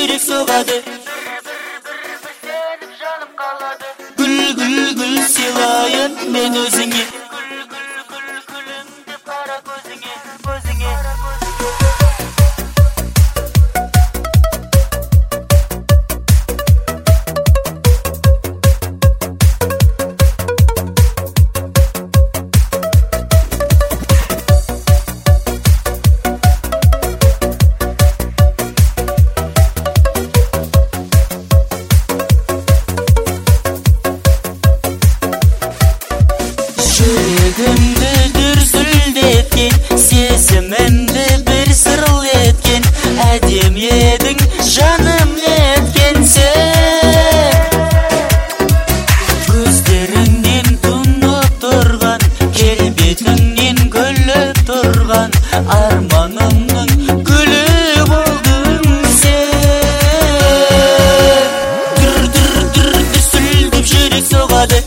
жүрек соғады. Gül gül silayın men özüne. Kara gözüne, gözüne. Yüreğimde dürsüldetken, sezimimde bir sırıl etken, әдем едің жаным неткен sen. Көздеріңнен тұнып тұрған, келбетіңнен күліп тұрған, арманымның гүлі болдың sen. Дүр дүрсілдеп жүрек соғады,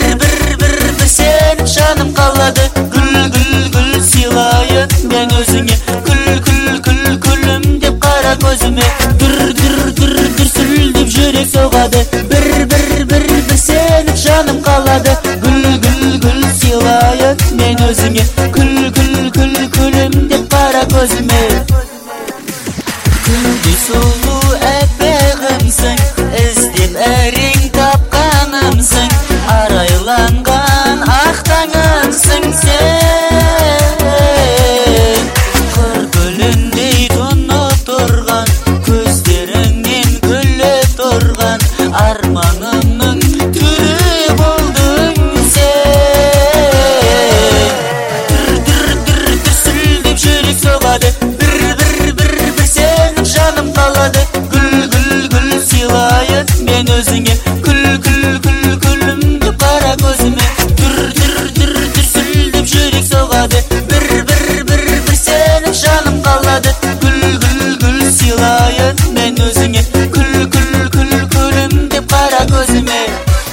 жаным қалады. Гүл силайын мен өзіңе, күлім деп қара көзіме. Дүрсілдеп жүрек соғады, бір сеніп жаным қалады. Гүл силайын мен өзіңе, күлім деп қара көзіме. Күлді сұлу әппәғімсің, іздеп әрең тапқанымсың, арайланған ақтаңымсың sen. Қыр гүліндей тұнып тұрған, көздеріңнен күліп тұрған, арманымның түрі болдың sen. Дүрсілдеп жүрек соғады, бір сеніп жаным қалады. Гүл силайын мен өзіңе, күлім деп қара көзіме. Дүрсілдеп жүрек соғады, бір сеніп жаным қалады. Гүл силайын мен өзіңе, күлім деп қара көзіме.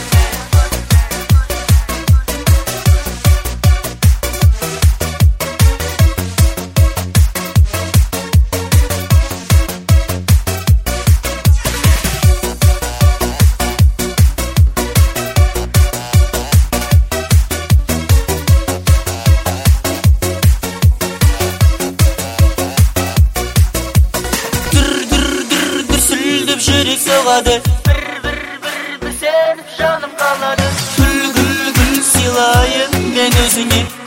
Жүрек соғады, бір сеніп жаным қалады. Гүл силайын мен өзіңе.